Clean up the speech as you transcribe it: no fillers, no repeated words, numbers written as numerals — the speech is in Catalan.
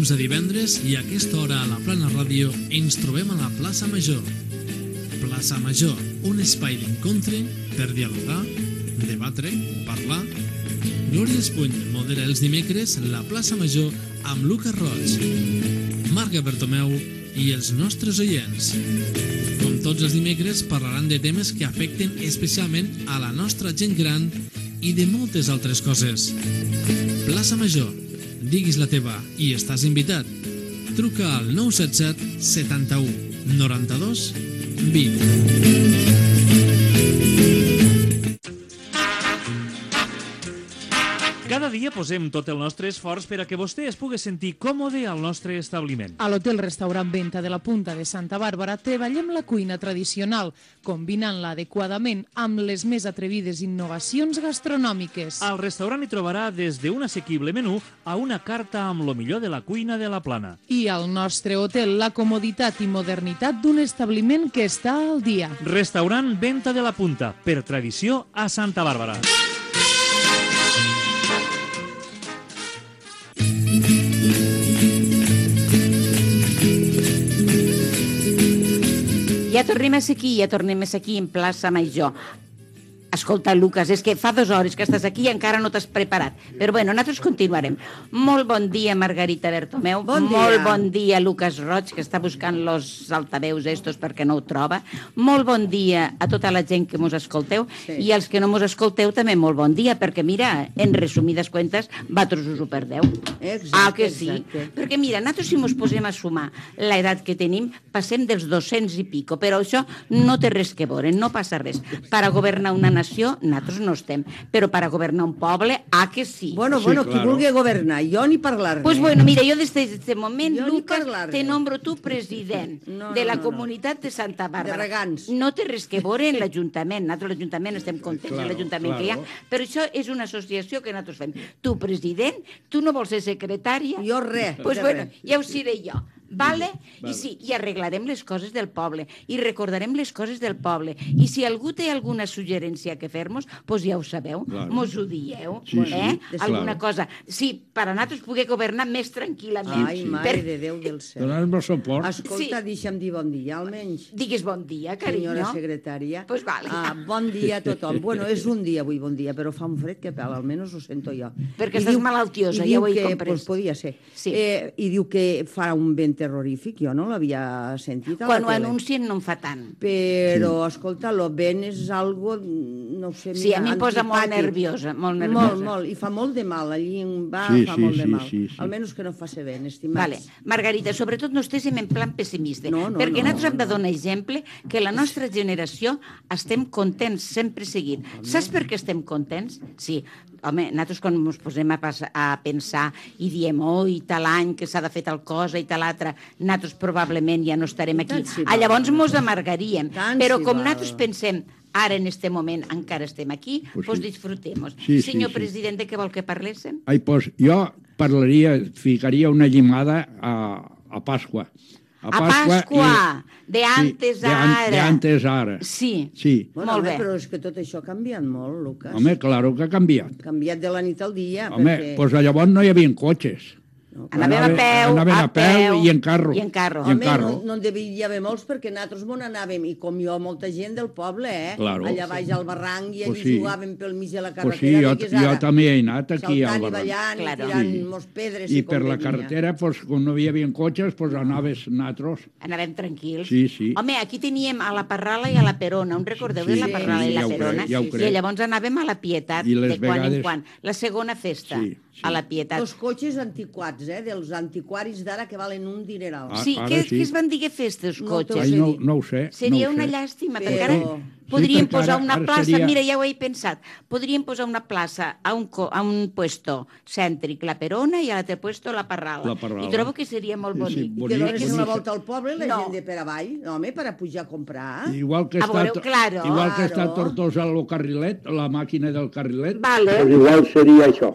dilluns a divendres i a aquesta hora a la Plana Ràdio ens trobem a la Plaça Major. Plaça Major, un espai d'encontre per dialogar, debatre, parlar. Glòria Espuny modera els dimecres la Plaça Major amb Lucas Roig, Marga Bertomeu i els nostres oients. Com tots els dimecres parlaran de temes que afecten especialment a la nostra gent gran i de moltes altres coses. Plaça Major, diguis la teva i estàs invitat. Truca al 977 71 92 20. Cada dia posem tot el nostre esforç per a que vostè es pugui sentir còmode al nostre establiment. A l'hotel-restaurant Venta de la Punta de Santa Bàrbara treballem la cuina tradicional, combinant-la adequadament amb les més atrevides innovacions gastronòmiques. Al restaurant hi trobarà des d'un assequible menú a una carta amb lo millor de la cuina de la Plana. I al nostre hotel la comoditat i modernitat d'un establiment que està al dia. Restaurant Venta de la Punta, per tradició a Santa Bàrbara. Ja tornem a ser aquí en Plaça Major. Escolta, Lucas, és que fa 2 hores que estàs aquí i encara no t'has preparat. Però bueno, nosaltres continuarem. Molt bon dia, Margarita Bertomeu. Bon dia. Molt bon dia, Lucas Roig, que està buscant los altaveus estos perquè no ho troba. Molt bon dia a tota la gent que mos escolteu. Sí. I als que no mos escolteu també molt bon dia, perquè mira, en resumides cuentes, vosaltres us ho perdeu. Exacte, Que sí? exacte. Perquè mira, nosaltres si mos posem a sumar l'edat que tenim, passem dels 200 i pico, però això no té res que veure, no passa res. Per a governar una nació, nosaltres no estem, però per a governar un poble, que sí. Bueno, qui vulgui governar, jo ni parlar-ne. Pues bueno, mira, jo des d'aquest moment, Jo ni Lucas, parlar-ne. te nombro tu president de la comunitat de Santa Bàrbara. De regants. No té res que veure en l'Ajuntament. Nosaltres l'Ajuntament estem contents de l'Ajuntament que hi ha, però això és una associació que nosaltres fem. Tu, president, tu no vols ser secretària? Jo res. Pues de bueno, res. ja ho seré jo. Vale? I sí, i arreglarem les coses del poble, i recordarem les coses del poble. I si algú té alguna suggerència que fer-nos, doncs ja ho sabeu, mos ho dieu, alguna cosa. Sí, per a nosaltres poder governar més tranquil·lament. Ai, mare de Déu del cel. Donar-me suport. Escolta, deixa'm dir bon dia, almenys. Digues bon dia, carinyo. Senyora secretària. Pues vale. Bon dia a tothom. Bueno, és un dia avui, bon dia, però fa un fred que pela, almenys ho sento jo. Perquè I estàs diu- malaltiosa, i ja diu ho he que, comprès. Pues podia ser. Sí. I diu que farà un vent terrorífic, jo no l'havia sentit a Quan la ho tele. anuncien no en fa tant. Però, escolta, el vent és algo, no ho sé, Sí, mira, a mi em posa molt antipàtic. nerviosa, molt Molt, nerviosa. molt, i fa molt de mal, allí en va, Sí, fa sí, molt de sí, mal. sí, sí. Almenys que no faci vent, estimats. Vale. Margarita, sobretot no estiguem en plan pessimista, No, no, perquè no, nosaltres hem de no. donar exemple que la nostra generació estem contents sempre seguint. Saps per què estem contents? Sí, home, nosaltres quan ens posem a pensar i diem, i tal any que s'ha de fer tal cosa i tal altra, nosaltres probablement ja no estarem aquí. Tant s'hi val. Llavors mos amargaríem. Tant Però s'hi com val. nosaltres pensem, ara en este moment encara estem aquí, Pues doncs sí. disfrutemos. Sí, Senyor sí. president, de què vol que parléssim? Ai, doncs jo ficaria una llimada a Pasqua. A Pasqua, de antes sí, a ara. De antes a ara. Sí. Sí. Bueno, Molt home, bé. però és que tot això ha canviat molt, Lucas. Home, claro que ha canviat. Ha canviat de la nit al dia. Home, perquè... doncs llavors no hi havia cotxes. Anàvem a peu i en carro. I en carro. I en Home, carro. no en devia haver molts perquè nosaltres m'on anàvem, i com jo, molta gent del poble, Claro. allà baix al barranc, i allà Pues sí. jugàvem pel mig de la Pues sí, carretera. jo també he anat aquí al saltant i barranc. ballant, Claro. i tirant Sí. molts pedres. I com per la venia. carretera, doncs, quan no hi havia cotxes, doncs anaves natros. Anàvem tranquils. Sí, sí. Home, aquí teníem a la Parrala i a la Perona. Un recordeu de la Sí, Parrala sí, i la ja ho Perona? crec, ja ho I crec. llavors anàvem a la Pietat, I les de quan en vegades- quan. La segona festa, Sí, sí. a la Pietat. Els cotxes antiquats, dels antiquaris d'ara que valen un dineral. Ah, Sí, ara què sí. es van dir festes, No cotxes? t'ho Ai, sé no, dir. no ho sé. Seria no ho una sé. llàstima, Però- perquè ara Sí, podríem perquè posar ara- una ara plaça, seria- mira, ja ho he pensat, podríem posar una plaça a un puesto cèntric, la Perona, i a l'altre puesto la Parrala. La Parrala. I trobo que seria molt Sí, sí, bonic. bonic. Que donessin la boníssim. volta al poble la No. gent de per avall, home, per a pujar a comprar. Igual que A està, veure, claro. igual que està Claro. Tortosa el carrilet, la màquina del carrilet. Vale. Pues igual seria això.